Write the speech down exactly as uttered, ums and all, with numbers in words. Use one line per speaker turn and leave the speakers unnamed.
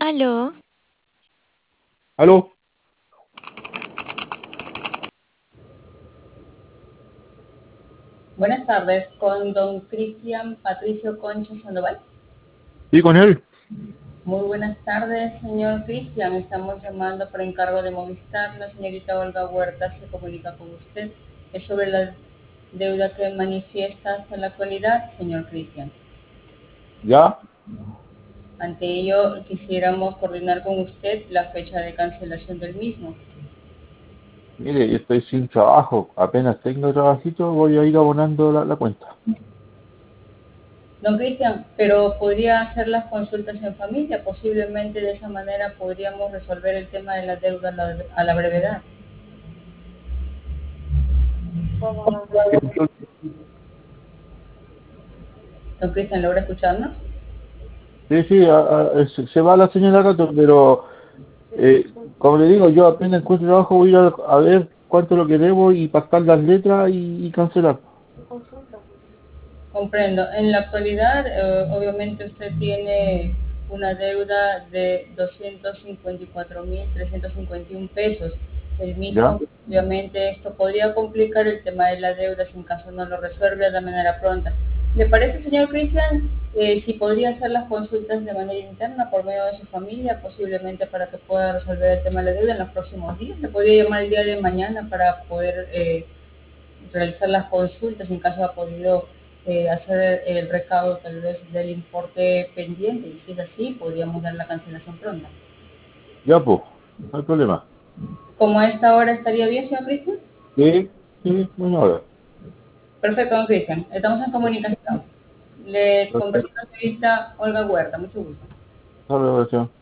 Aló,
¿Aló?
Buenas tardes, con don Cristian Patricio Concha Sandoval.
¿Sí con él?
Muy buenas tardes, señor Cristian. Estamos llamando por encargo de Movistar. La señorita Olga Huerta se comunica con usted. Es sobre la deuda que manifiesta hasta la actualidad, señor Cristian.
¿Ya?
Ante ello, quisiéramos coordinar con usted la fecha de cancelación del mismo.
Mire, yo estoy sin trabajo. Apenas tengo trabajito, voy a ir abonando la, la cuenta.
Don Cristian, pero podría hacer las consultas en familia. Posiblemente de esa manera podríamos resolver el tema de la deuda a la, a la brevedad. Don Cristian, ¿logra escucharnos?
Sí, sí, a- a- se, se va la señora Gato, pero eh, como le digo, yo apenas encuentro trabajo, voy a ir a, a ver cuánto es lo que debo y pasar las letras y, y cancelar.
Comprendo. En la actualidad, eh, obviamente usted tiene una deuda de doscientos cincuenta y cuatro mil trescientos cincuenta y uno pesos. El
¿Ya?
mismo, obviamente, esto podría complicar el tema de la deuda si en caso no lo resuelve de manera pronta. ¿Le parece, señor Cristian, eh, si podría hacer las consultas de manera interna por medio de su familia, posiblemente para que pueda resolver el tema de la deuda en los próximos días? ¿Le podría llamar el día de mañana para poder eh, realizar las consultas en caso ha podido eh, hacer el recaudo tal vez del importe pendiente? Y si es así, podríamos dar la cancelación pronta.
Ya, pues, no hay problema.
¿Como a esta hora estaría bien, señor Cristian?
Sí, sí, bueno, ahora.
Perfecto, don Cristian. Estamos en comunicación. Le conversó
Perfecto.
la señorita Olga Huerta. Mucho gusto.
Hasta luego, chao.